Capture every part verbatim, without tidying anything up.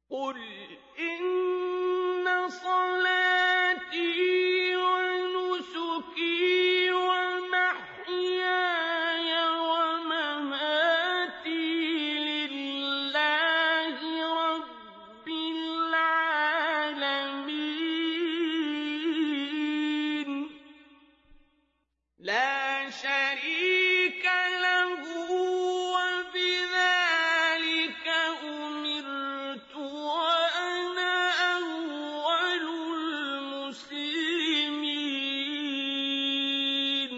قل إن صلاتي ونسكي ومحياي ومماتي لله رب العالمين لا شريك له وبذلك أمرت وأنا أول المسلمين.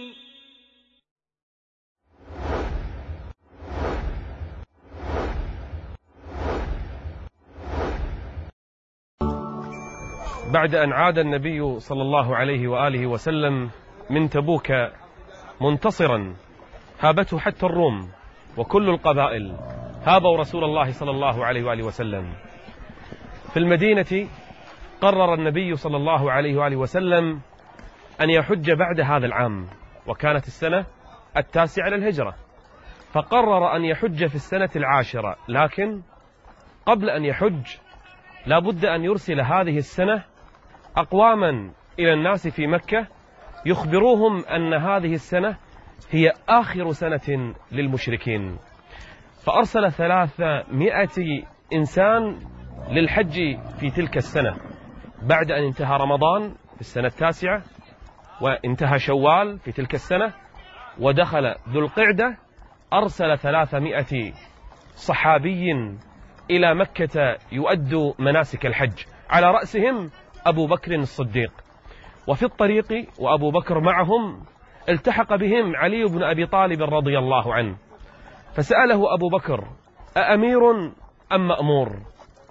بعد أن عاد النبي صلى الله عليه وآله وسلم من تبوك منتصرا، هابته حتى الروم وكل القبائل هابوا رسول الله صلى الله عليه وآله وسلم. في المدينة قرر النبي صلى الله عليه وآله وسلم أن يحج بعد هذا العام، وكانت السنة التاسعة للهجرة، فقرر أن يحج في السنة العاشرة. لكن قبل أن يحج لا بد أن يرسل هذه السنة أقواما إلى الناس في مكة يخبروهم أن هذه السنة هي آخر سنة للمشركين. فأرسل ثلاثمائة إنسان للحج في تلك السنة بعد أن انتهى رمضان في السنة التاسعة، وانتهى شوال في تلك السنة، ودخل ذو القعدة. أرسل ثلاثمائة صحابي إلى مكة يؤدوا مناسك الحج، على رأسهم أبو بكر الصديق. وفي الطريق وأبو بكر معهم التحق بهم علي بن أبي طالب رضي الله عنه، فسأله أبو بكر: أأمير أم مأمور؟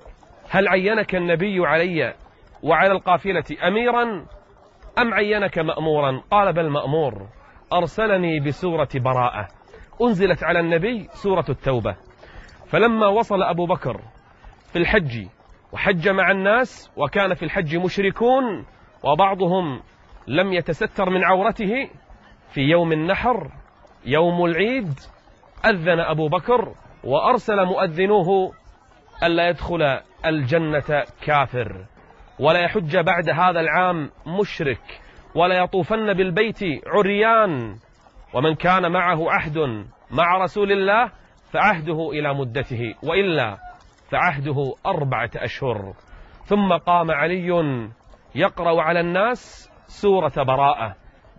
هل عينك النبي علي وعلى القافلة أميرا أم عينك مأمورا؟ قال: بل مأمور، أرسلني بسورة براءة، أنزلت على النبي سورة التوبة. فلما وصل أبو بكر في الحج وحج مع الناس، وكان في الحج مشركون وبعضهم لم يتستر من عورته، في يوم النحر يوم العيد أذن أبو بكر وأرسل مؤذنوه ألا يدخل الجنة كافر، ولا يحج بعد هذا العام مشرك، ولا يطوفن بالبيت عريان، ومن كان معه عهد مع رسول الله فعهده إلى مدته، وإلا فعهده أربعة أشهر. ثم قام علي يقرأ على الناس سورة براءة: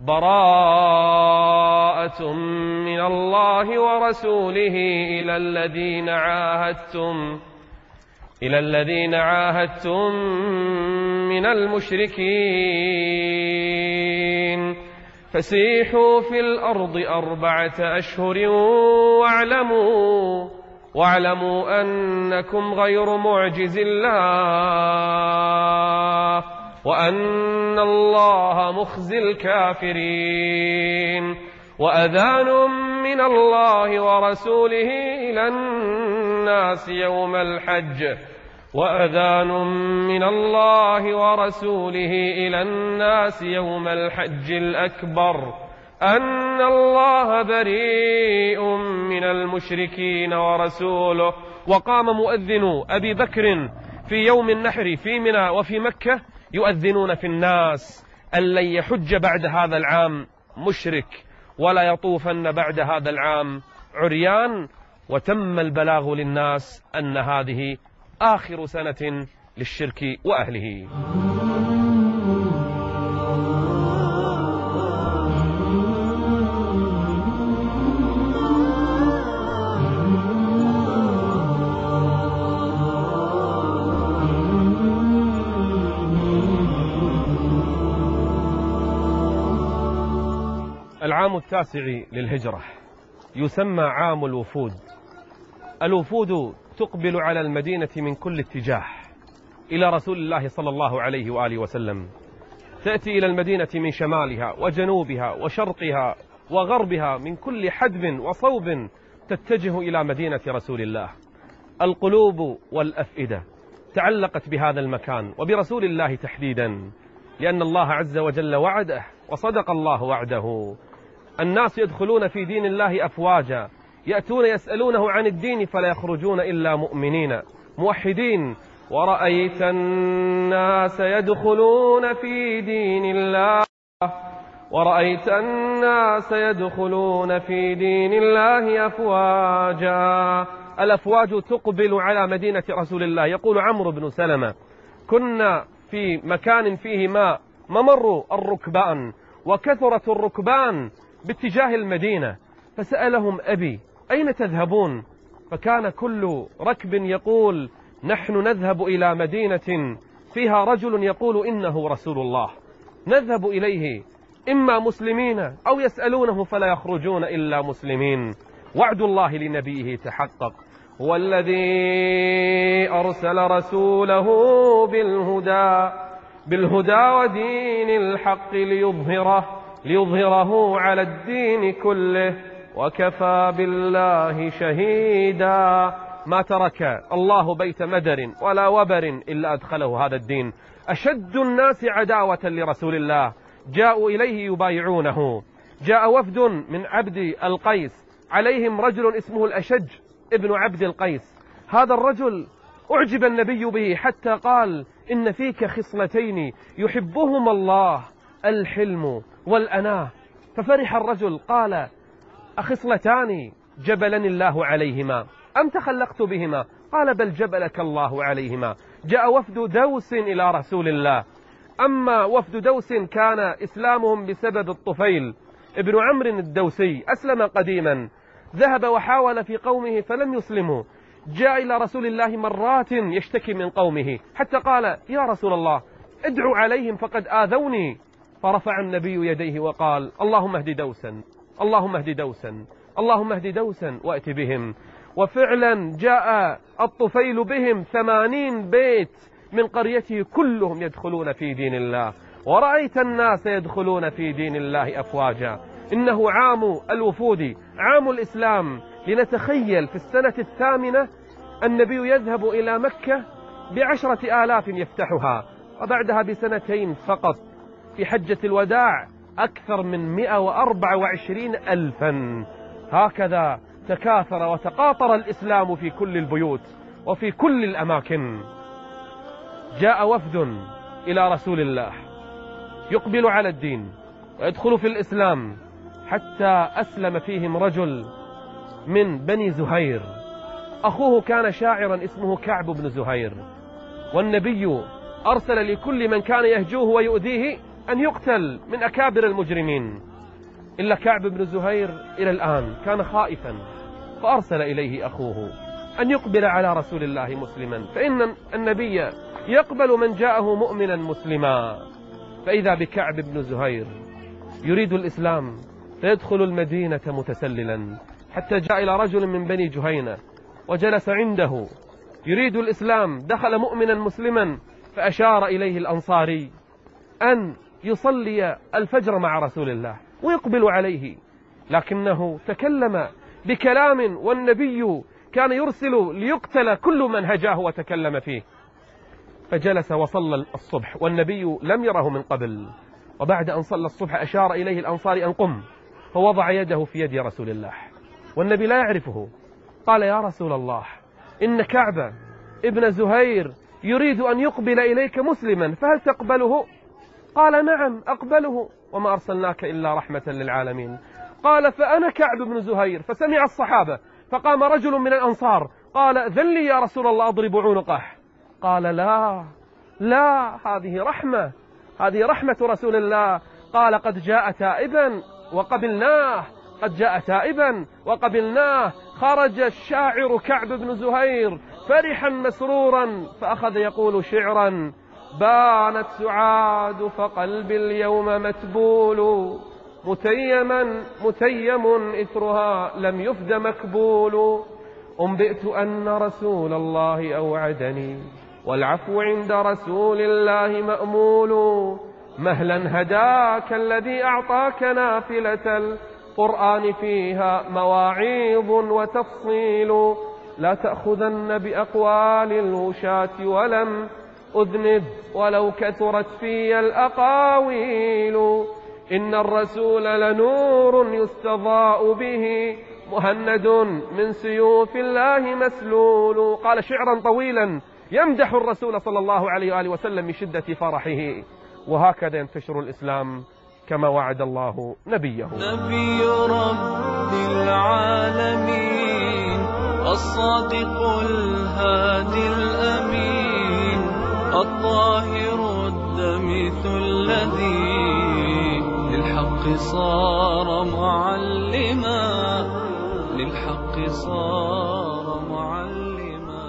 براءة من الله ورسوله إلى الذين عاهدتم إلى الذين عاهدتم من المشركين فسيحوا في الأرض أربعة أشهر واعلموا واعلموا أنكم غير معجز الله وأن الله مخزي الكافرين. وأذان من الله ورسوله إلى الناس يوم الحج وأذان من الله ورسوله إلى الناس يوم الحج الأكبر أن الله بريء من المشركين ورسوله. وقام مؤذن أبي بكر في يوم النحر في منى وفي مكة يؤذنون في الناس أن لن يحج بعد هذا العام مشرك، ولا يطوفن بعد هذا العام عريان. وتم البلاغ للناس أن هذه آخر سنة للشرك وأهله. العام التاسع للهجرة يسمى عام الوفود. الوفود تقبل على المدينة من كل اتجاه إلى رسول الله صلى الله عليه وآله وسلم، تأتي إلى المدينة من شمالها وجنوبها وشرقها وغربها، من كل حدب وصوب تتجه إلى مدينة رسول الله. القلوب والأفئدة تعلقت بهذا المكان وبرسول الله تحديدا، لأن الله عز وجل وعده وصدق الله وعده. الناس يدخلون في دين الله أفواجا، يأتون يسألونه عن الدين فلا يخرجون إلا مؤمنين موحدين ورأيت الناس يدخلون في دين الله ورأيت الناس يدخلون في دين الله أفواجا. الأفواج تقبل على مدينة رسول الله. يقول عمرو بن سلمة: كنا في مكان فيه ماء ممر الركبان وكثرت الركبان باتجاه المدينة، فسألهم أبي: أين تذهبون؟ فكان كل ركب يقول: نحن نذهب إلى مدينة فيها رجل يقول إنه رسول الله، نذهب إليه إما مسلمين أو يسألونه فلا يخرجون إلا مسلمين. وعد الله لنبيه تحقق: هو الذي أرسل رسوله بالهدى بالهدى ودين الحق ليظهره ليظهره على الدين كله وكفى بالله شهيدا. ما ترك الله بيت مدر ولا وبر إلا أدخله هذا الدين. أشد الناس عداوة لرسول الله جاءوا إليه يبايعونه. جاء وفد من عبد القيس عليهم رجل اسمه الأشج ابن عبد القيس. هذا الرجل أعجب النبي به حتى قال: إن فيك خصلتين يحبهما الله، الحلم والأناه. ففرح الرجل قال: أخصلتان جبلني الله عليهما أم تخلقت بهما؟ قال: بل جبلك الله عليهما. جاء وفد دوس إلى رسول الله. أما وفد دوس كان إسلامهم بسبب الطفيل ابن عمرو الدوسي، أسلم قديما، ذهب وحاول في قومه فلم يسلموا. جاء إلى رسول الله مرات يشتكي من قومه حتى قال: يا رسول الله ادعو عليهم فقد آذوني. فرفع النبي يديه وقال: اللهم اهد دوسا، اللهم اهد دوسا، اللهم اهد دوسا وأت بهم. وفعلا جاء الطفيل بهم ثمانين بيت من قريته كلهم يدخلون في دين الله. ورأيت الناس يدخلون في دين الله أفواجا. إنه عام الوفود، عام الإسلام. لنتخيل في السنة الثامنة النبي يذهب إلى مكة بعشرة آلاف يفتحها، وبعدها بسنتين فقط في حجة الوداع أكثر من مئة وأربعة وعشرين ألفا. هكذا تكاثر وتقاطر الإسلام في كل البيوت وفي كل الأماكن. جاء وفد إلى رسول الله يقبل على الدين ويدخل في الإسلام، حتى أسلم فيهم رجل من بني زهير. أخوه كان شاعرا اسمه كعب بن زهير، والنبي أرسل لكل من كان يهجوه ويؤذيه أن يقتل من أكابر المجرمين، إلا كعب بن زهير إلى الآن كان خائفا، فأرسل إليه أخوه أن يقبل على رسول الله مسلما، فإن النبي يقبل من جاءه مؤمنا مسلما. فإذا بكعب بن زهير يريد الإسلام فيدخل المدينة متسللا، حتى جاء إلى رجل من بني جهينة وجلس عنده يريد الإسلام، دخل مؤمنا مسلما، فأشار إليه الأنصاري أن يصلي الفجر مع رسول الله ويقبل عليه، لكنه تكلم بكلام والنبي كان يرسل ليقتل كل من هجاه وتكلم فيه. فجلس وصلى الصبح والنبي لم يره من قبل، وبعد أن صلى الصبح أشار إليه الأنصاري أن قم، فوضع يده في يد رسول الله والنبي لا يعرفه. قال: يا رسول الله، إن كعب ابن زهير يريد أن يقبل إليك مسلما، فهل تقبله؟ قال: نعم أقبله، وما أرسلناك إلا رحمة للعالمين. قال: فأنا كعب بن زهير. فسمع الصحابة، فقام رجل من الأنصار قال: ذل لي يا رسول الله أضرب عنقه. قال: لا لا، هذه رحمة، هذه رحمة رسول الله. قال: قد جاء تائبا وقبلناه، قد جاء تائبا وقبلناه. خرج الشاعر كعب بن زهير فرحا مسرورا، فأخذ يقول شعرا: بانت سعاد فقلبي اليوم متبول، متيما متيم إثرها لم يفد مكبول. أنبئت أن رسول الله أوعدني، والعفو عند رسول الله مأمول. مهلا هداك الذي أعطاك نافلة القرآن فيها مواعيظ وتفصيل. لا تأخذن بأقوال الوشاة ولم أذنب ولو كثرت في الأقاويل. إن الرسول لنور يستضاء به، مهند من سيوف الله مسلول. قال شعرا طويلا يمدح الرسول صلى الله عليه وآله وسلم من شدة فرحه. وهكذا ينتشر الإسلام كما وعد الله نبيه. نبي رب العالمين الصادق الهادي الأمين الطاهر الدمث الذي للحق صار معلما للحق صار معلما.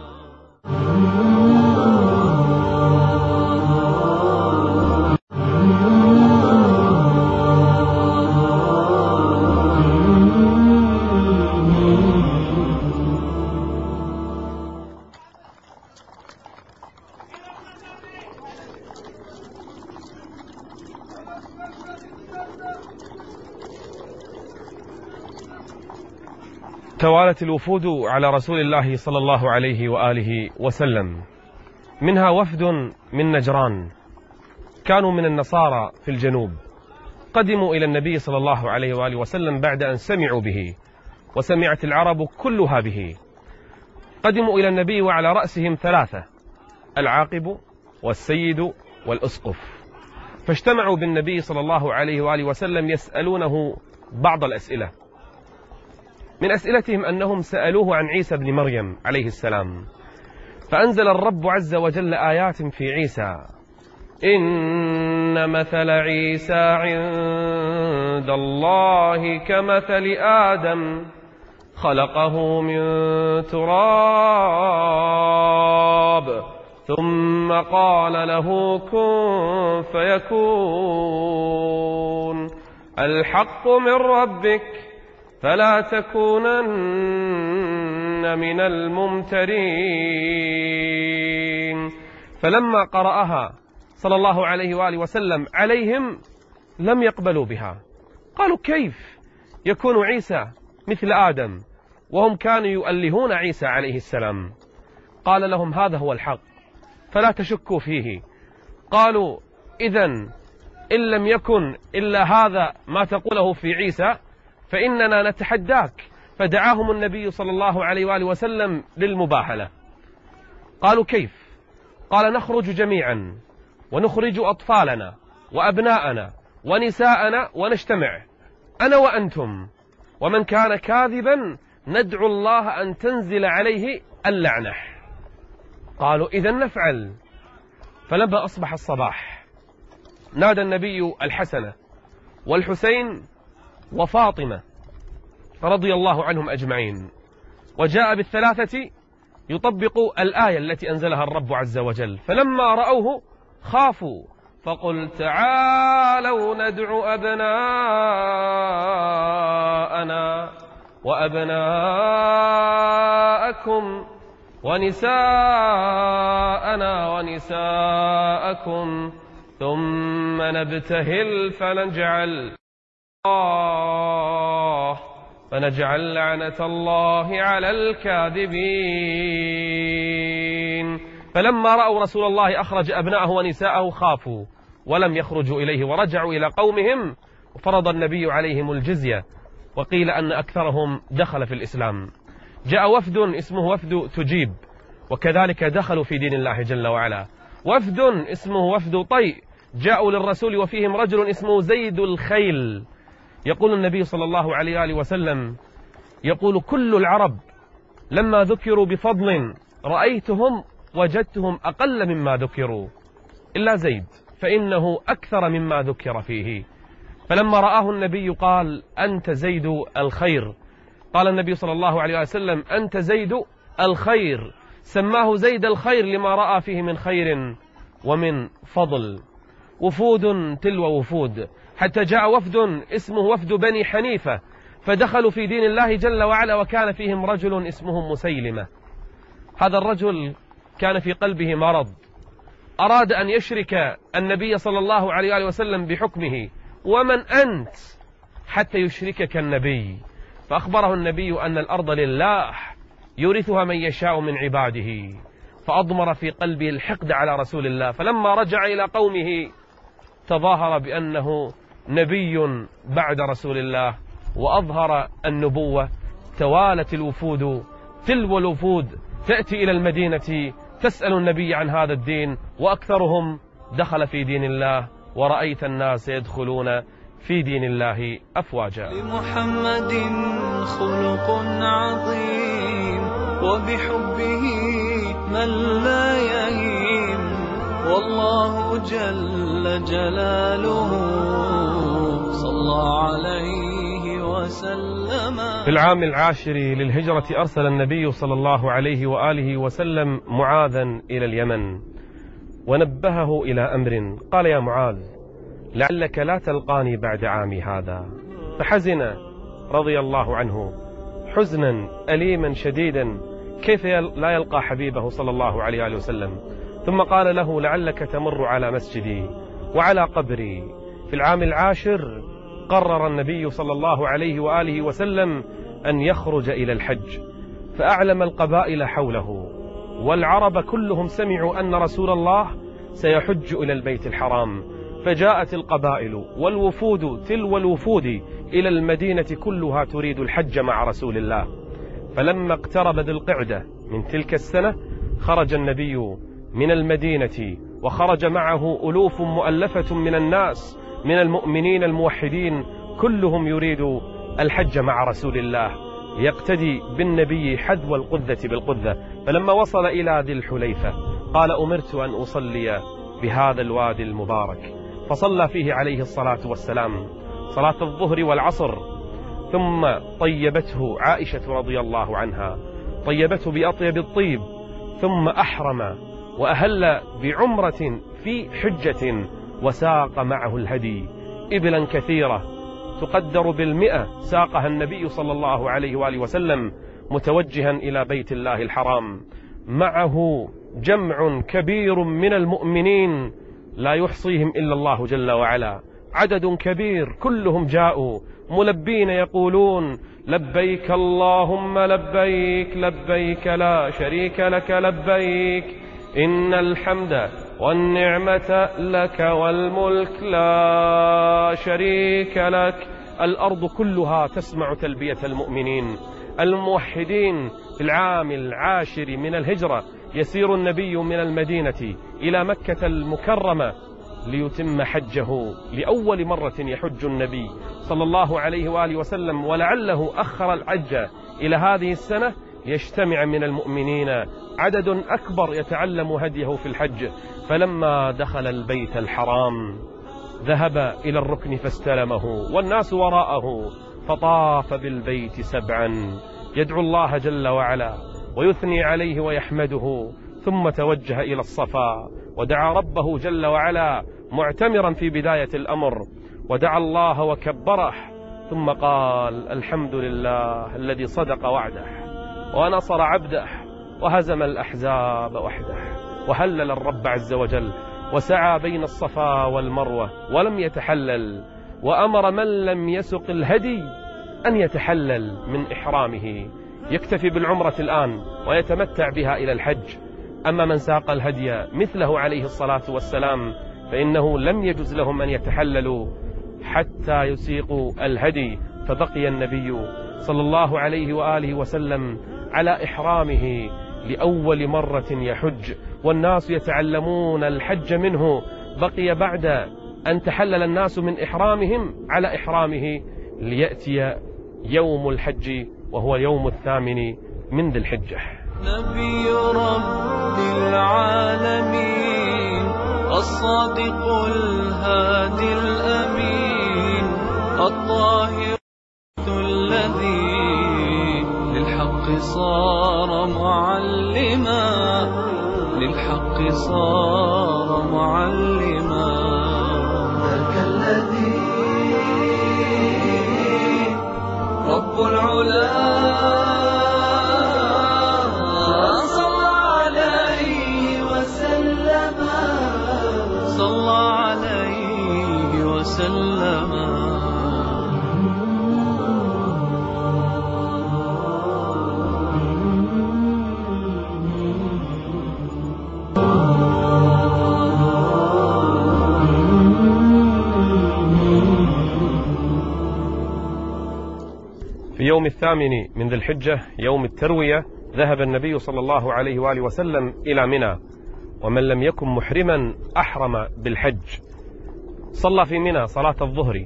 توالت الوفود على رسول الله صلى الله عليه وآله وسلم، منها وفد من نجران، كانوا من النصارى في الجنوب، قدموا إلى النبي صلى الله عليه وآله وسلم بعد أن سمعوا به، وسمعت العرب كلها به. قدموا إلى النبي وعلى رأسهم ثلاثة: العاقب والسيد والأسقف. فاجتمعوا بالنبي صلى الله عليه وآله وسلم يسألونه بعض الأسئلة. من أسئلتهم أنهم سألوه عن عيسى بن مريم عليه السلام، فأنزل الرب عز وجل آيات في عيسى: إن مثل عيسى عند الله كمثل آدم خلقه من تراب ثم قال له كن فيكون الحق من ربك فلا تكونن من الممترين. فلما قرأها صلى الله عليه وآله وسلم عليهم لم يقبلوا بها، قالوا: كيف يكون عيسى مثل آدم؟ وهم كانوا يؤلهون عيسى عليه السلام. قال لهم: هذا هو الحق فلا تشكوا فيه. قالوا: إذن إن لم يكن إلا هذا ما تقوله في عيسى فإننا نتحداك. فدعاهم النبي صلى الله عليه وآله وسلم للمباهلة. قالوا: كيف؟ قال: نخرج جميعا ونخرج أطفالنا وأبناءنا ونساءنا ونجتمع أنا وأنتم، ومن كان كاذبا ندعو الله أن تنزل عليه اللعنة. قالوا: إذن نفعل. فلما أصبح الصباح نادى النبي الحسن والحسين وفاطمة رضي الله عنهم أجمعين، وجاء بالثلاثة يطبق الآية التي أنزلها الرب عز وجل. فلما رأوه خافوا، فقل تعالوا ندع أبناءنا وأبناءكم ونساءنا ونساءكم ثم نبتهل فنجعل الله فنجعل لعنة الله على الكاذبين. فلما رأوا رسول الله أخرج أبناءه ونساءه خافوا ولم يخرجوا إليه، ورجعوا إلى قومهم، وفرض النبي عليهم الجزية، وقيل أن أكثرهم دخل في الإسلام. جاء وفد اسمه وفد تجيب، وكذلك دخلوا في دين الله جل وعلا. وفد اسمه وفد طيء جاءوا للرسول وفيهم رجل اسمه زيد الخيل. يقول النبي صلى الله عليه وآله وسلم: يقول كل العرب لما ذكروا بفضل رأيتهم وجدتهم أقل مما ذكروا إلا زيد، فإنه أكثر مما ذكر فيه. فلما رآه النبي قال: أنت زيد الخير. قال النبي صلى الله عليه وسلم: أنت زيد الخير. سماه زيد الخير لما رأى فيه من خير ومن فضل. وفود تلو وفود، حتى جاء وفد اسمه وفد بني حنيفة، فدخلوا في دين الله جل وعلا، وكان فيهم رجل اسمه مسيلمة. هذا الرجل كان في قلبه مرض، أراد أن يشرك النبي صلى الله عليه وآله وسلم بحكمه: ومن أنت حتى يشركك النبي؟ فأخبره النبي أن الأرض لله يورثها من يشاء من عباده. فأضمر في قلبه الحقد على رسول الله. فلما رجع إلى قومه تظاهر بأنه نبي بعد رسول الله وأظهر النبوة. توالت الوفود تلو الوفود تأتي إلى المدينة تسأل النبي عن هذا الدين، وأكثرهم دخل في دين الله، ورأيت الناس يدخلون في دين الله أفواجا. لمحمد خلق عظيم، وبحبه من لا يهيم، والله جل جلاله صلى عليه وسلم. في العام العاشر للهجرة أرسل النبي صلى الله عليه وآله وسلم معاذا إلى اليمن، ونبهه إلى أمر. قال: يا معاذ، لعلك لا تلقاني بعد عامي هذا. فحزن رضي الله عنه حزنا أليما شديدا، كيف لا يلقى حبيبه صلى الله عليه وآله وسلم. ثم قال له: لعلك تمر على مسجدي وعلى قبري. في العام العاشر قرر النبي صلى الله عليه وآله وسلم أن يخرج إلى الحج، فأعلم القبائل حوله، والعرب كلهم سمعوا أن رسول الله سيحج إلى البيت الحرام، فجاءت القبائل والوفود تلو الوفود إلى المدينة كلها تريد الحج مع رسول الله. فلما اقترب ذي القعدة من تلك السنة خرج النبي من المدينة، وخرج معه ألوف مؤلفة من الناس من المؤمنين الموحدين، كلهم يريد الحج مع رسول الله، يقتدي بالنبي حذو القذة بالقذة. فلما وصل إلى ذي الحليفة قال: أمرت أن أصلي بهذا الوادي المبارك، فصلى فيه عليه الصلاة والسلام صلاة الظهر والعصر. ثم طيبته عائشة رضي الله عنها، طيبته بأطيب الطيب، ثم أحرم وأهل بعمرة في حجة، وساق معه الهدي إبلا كثيرة تقدر بالمئة، ساقها النبي صلى الله عليه وآله وسلم متوجها إلى بيت الله الحرام. معه جمع كبير من المؤمنين لا يحصيهم إلا الله جل وعلا، عدد كبير كلهم جاءوا ملبين يقولون: لبيك اللهم لبيك، لبيك لا شريك لك لبيك، إن الحمد والنعمة لك والملك لا شريك لك. الأرض كلها تسمع تلبية المؤمنين الموحدين. في العام العاشر من الهجرة يسير النبي من المدينة إلى مكة المكرمة ليتم حجه، لأول مرة يحج النبي صلى الله عليه وآله وسلم، ولعله أخر الحج إلى هذه السنة يجتمع من المؤمنين عدد أكبر يتعلم هديه في الحج. فلما دخل البيت الحرام ذهب إلى الركن فاستلمه والناس وراءه، فطاف بالبيت سبعا يدعو الله جل وعلا ويثني عليه ويحمده، ثم توجه إلى الصفا ودعا ربه جل وعلا معتمرا في بداية الأمر، ودعا الله وكبره، ثم قال: الحمد لله الذي صدق وعده ونصر عبده وهزم الأحزاب وحده. وهلل الرب عز وجل، وسعى بين الصفا والمروة ولم يتحلل، وأمر من لم يسق الهدي أن يتحلل من إحرامه، يكتفي بالعمرة الآن ويتمتع بها إلى الحج. أما من ساق الهدي مثله عليه الصلاة والسلام فإنه لم يجوز لهم أن يتحللوا حتى يسيقوا الهدي. فبقي النبي صلى الله عليه وآله وسلم على إحرامه لأول مرة يحج، والناس يتعلمون الحج منه. بقي بعد أن تحلل الناس من إحرامهم على إحرامه ليأتي يوم الحج وهو يوم الثامن من ذي الحجة. نبي رب العالمين، الصادق الهادي الأمين، الطاهر الذي للحق صار معلما، للحق صار معلما. ذاك الذي رب العلا صلى عليه وسلم، صلى عليه وسلم. في يوم الثامن من ذي الحجة يوم التروية ذهب النبي صلى الله عليه وآله وسلم إلى منى، ومن لم يكن محرما أحرم بالحج. صلى في منى صلاة الظهر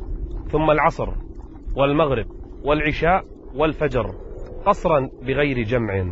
ثم العصر والمغرب والعشاء والفجر قصرا بغير جمع.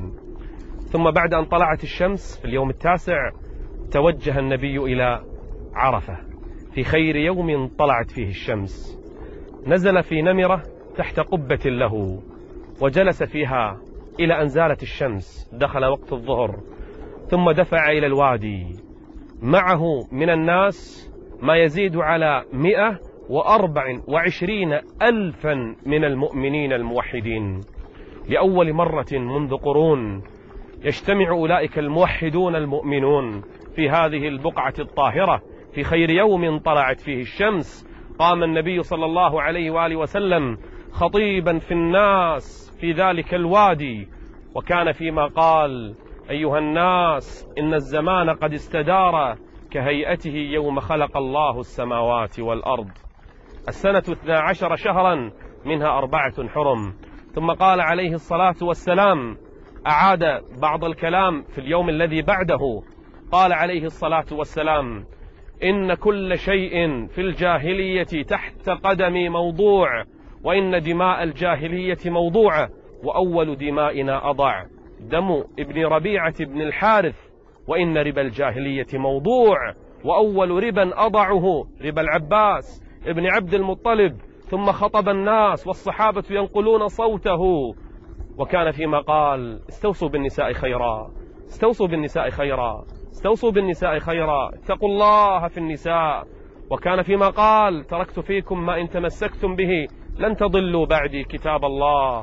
ثم بعد أن طلعت الشمس في اليوم التاسع توجه النبي إلى عرفة في خير يوم طلعت فيه الشمس. نزل في نمرة تحت قبة له وجلس فيها إلى أن زالت الشمس، دخل وقت الظهر، ثم دفع إلى الوادي. معه من الناس ما يزيد على مئة وأربع وعشرين ألفا من المؤمنين الموحدين. لأول مرة منذ قرون يجتمع أولئك الموحدون المؤمنون في هذه البقعة الطاهرة في خير يوم طلعت فيه الشمس. قام النبي صلى الله عليه وآله وسلم خطيبا في الناس في ذلك الوادي، وكان فيما قال: أيها الناس، إن الزمان قد استدار كهيئته يوم خلق الله السماوات والأرض. السنة اثنا عشر شهرا منها أربعة حرم. ثم قال عليه الصلاة والسلام، أعاد بعض الكلام في اليوم الذي بعده، قال عليه الصلاة والسلام: إن كل شيء في الجاهلية تحت قدمي موضوع، وإن دماء الجاهلية موضوعة، وأول دمائنا أضع دم ابن ربيعة بن الحارث، وإن ربا الجاهلية موضوع، وأول ربا أضعه ربا العباس ابن عبد المطلب. ثم خطب الناس والصحابة ينقلون صوته، وكان فيما قال: استوصوا بالنساء خيرا، استوصوا بالنساء خيرا، استوصوا بالنساء خيرا، اتقوا الله في النساء. وكان فيما قال: تركت فيكم ما إن تمسكتم به لن تضلوا بعدي كتاب الله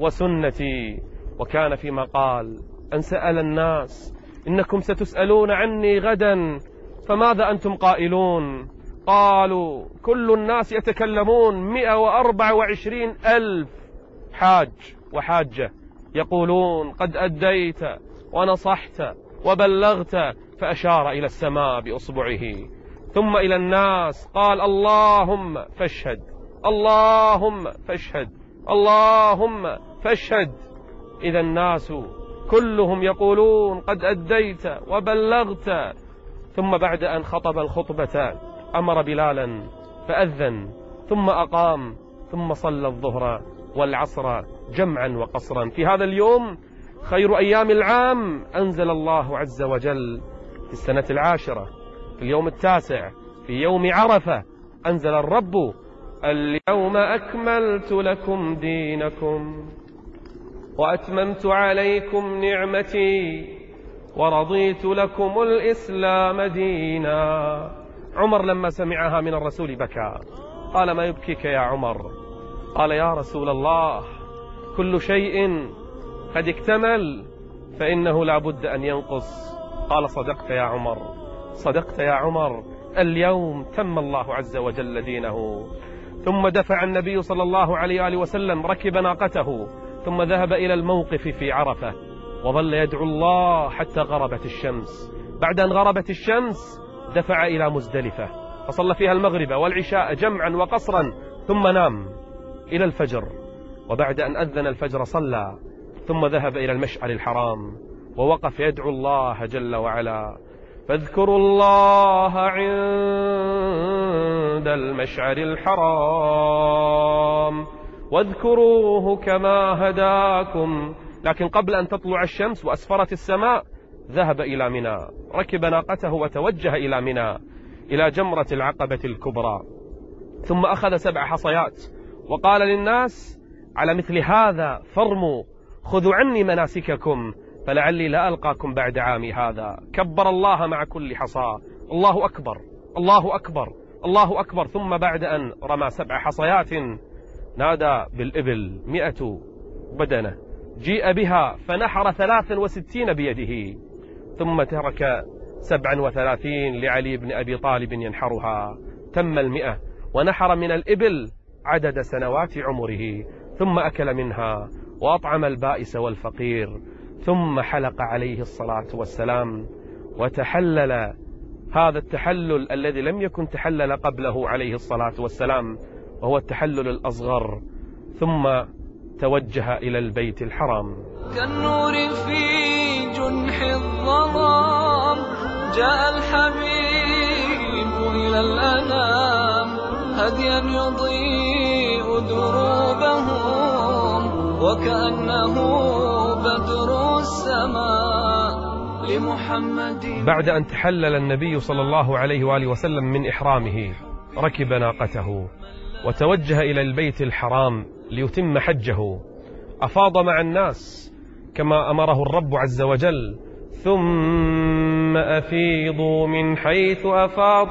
وسنتي. وكان فيما قال: أن سأل الناس: إنكم ستسألون عني غدا فماذا أنتم قائلون؟ قالوا: كل الناس يتكلمون، مئة وأربع وعشرين ألف حاج وحاجة يقولون: قد أديت ونصحت وبلغت. فأشار إلى السماء بأصبعه، ثم إلى الناس قال: اللهم فاشهد، اللهم فاشهد، اللهم فاشهد. إذا الناس كلهم يقولون: قد أديت وبلغت. ثم بعد أن خطب الخطبة أمر بلالا فأذن، ثم أقام، ثم صلى الظهر والعصر جمعا وقصرا. في هذا اليوم خير أيام العام أنزل الله عز وجل في السنة العاشرة في اليوم التاسع في يوم عرفة، أنزل الرب: اليوم أكملت لكم دينكم وأتممت عليكم نعمتي ورضيت لكم الإسلام دينا. عمر لما سمعها من الرسول بكى، قال: ما يبكيك يا عمر؟ قال: يا رسول الله، كل شيء قد اكتمل فإنه لا بد أن ينقص. قال: صدقت يا عمر، صدقت يا عمر، اليوم تم الله عز وجل دينه. ثم دفع النبي صلى الله عليه وآله وسلم، ركب ناقته، ثم ذهب إلى الموقف في عرفة، وظل يدعو الله حتى غربت الشمس. بعد أن غربت الشمس دفع إلى مزدلفة فصلى فيها المغرب والعشاء جمعا وقصرا، ثم نام إلى الفجر. وبعد أن أذن الفجر صلى، ثم ذهب إلى المشعر الحرام ووقف يدعو الله جل وعلا: فاذكروا الله عند المشعر الحرام واذكروه كما هداكم. لكن قبل أن تطلع الشمس وأسفرت السماء ذهب إلى منى، ركب ناقته وتوجه إلى منى إلى جمرة العقبة الكبرى. ثم أخذ سبع حصيات وقال للناس: على مثل هذا فارموا، خذوا عني مناسككم فلعلي لا ألقاكم بعد عامي هذا. كبر الله مع كل حصى: الله أكبر، الله أكبر، الله أكبر. ثم بعد أن رمى سبع حصيات نادى بالإبل مئة بدنة، جيء بها فنحر ثلاثا وستين بيده، ثم ترك سبعا وثلاثين لعلي بن أبي طالب ينحرها. تم المئة، ونحر من الإبل عدد سنوات عمره، ثم أكل منها وأطعم البائس والفقير. ثم حلق عليه الصلاة والسلام وتحلل هذا التحلل الذي لم يكن تحلل قبله عليه الصلاة والسلام، وهو التحلل الأصغر. ثم توجه إلى البيت الحرام. كالنور في جنح الظلام جاء الحبيب إلى الأنام هديا يضيء دروبهم وكأنه بدر السماء لمحمد. بعد أن تحلل النبي صلى الله عليه وآله وسلم من إحرامه ركب ناقته وتوجه إلى البيت الحرام ليتم حجه. أفاض مع الناس كما أمره الرب عز وجل: ثم أفيضوا من حيث أفاض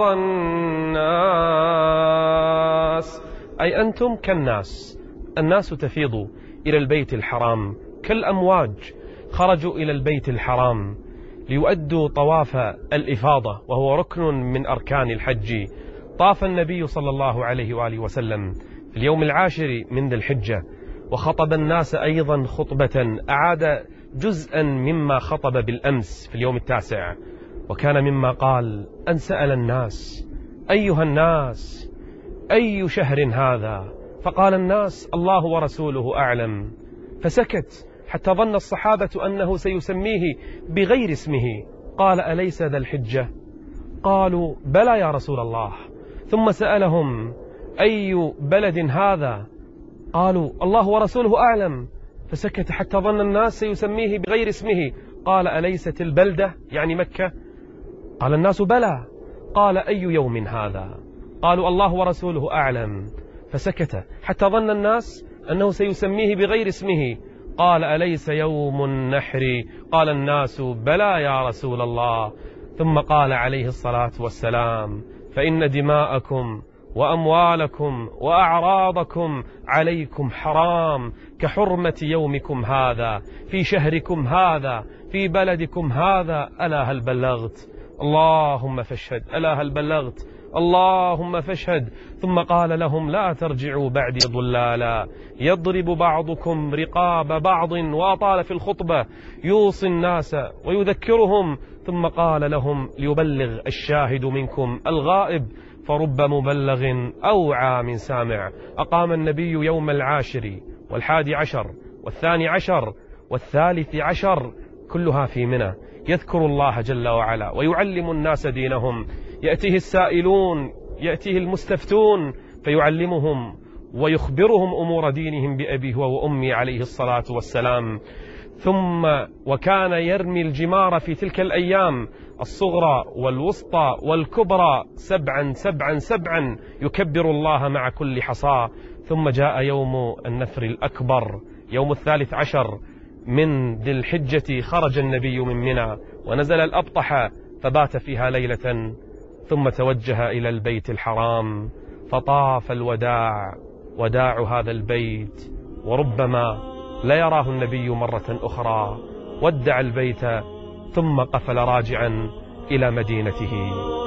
الناس، أي أنتم كالناس، الناس تفيض إلى البيت الحرام كالأمواج، خرجوا إلى البيت الحرام ليؤدوا طواف الإفاضة وهو ركن من أركان الحج. طاف النبي صلى الله عليه وآله وسلم في اليوم العاشر من ذي الحجة وخطب الناس أيضا خطبة أعاد جزءا مما خطب بالأمس في اليوم التاسع، وكان مما قال أن سأل الناس: أيها الناس أي شهر هذا؟ فقال الناس: الله ورسوله أعلم. فسكت حتى ظن الصحابة أنه سيسميه بغير اسمه. قال: أليس ذا الحجة؟ قالوا: بلى يا رسول الله. ثم سألهم: أي بلد هذا؟ قالوا: الله ورسوله أعلم. فسكت حتى ظن الناس سيسميه بغير اسمه. قال: أليست البلدة يعني مكة؟ قال الناس: بلى. قال: أي يوم هذا؟ قالوا: الله ورسوله أعلم. فسكت حتى ظن الناس أنه سيسميه بغير اسمه. قال: أليس يوم النحر؟ قال الناس: بلى يا رسول الله. ثم قال عليه الصلاة والسلام: فإن دماءكم وأموالكم وأعراضكم عليكم حرام كحرمة يومكم هذا في شهركم هذا في بلدكم هذا. ألا هل بلغت؟ اللهم فاشهد. ألا هل بلغت؟ اللهم فاشهد. ثم قال لهم: لا ترجعوا بعدي ضلالا يضرب بعضكم رقاب بعض. وأطال في الخطبة يوصي الناس ويذكرهم. ثم قال لهم: ليبلغ الشاهد منكم الغائب فرب مبلغ أوعى من سامع. أقام النبي يوم العاشر والحادي عشر والثاني عشر والثالث عشر كلها في منى يذكر الله جل وعلا ويعلم الناس دينهم. يأتيه السائلون، يأتيه المستفتون فيعلمهم ويخبرهم أمور دينهم بأبيه وأمي عليه الصلاة والسلام. ثم وكان يرمي الجمار في تلك الأيام الصغرى والوسطى والكبرى سبعا سبعا سبعا يكبر الله مع كل حصى. ثم جاء يوم النفر الأكبر يوم الثالث عشر من ذي الحجة. خرج النبي من منى ونزل الأبطح فبات فيها ليلة، ثم توجه إلى البيت الحرام فطاف الوداع، وداع هذا البيت، وربما لا يراه النبي مرة أخرى. ودع البيت ثم قفل راجعا إلى مدينته.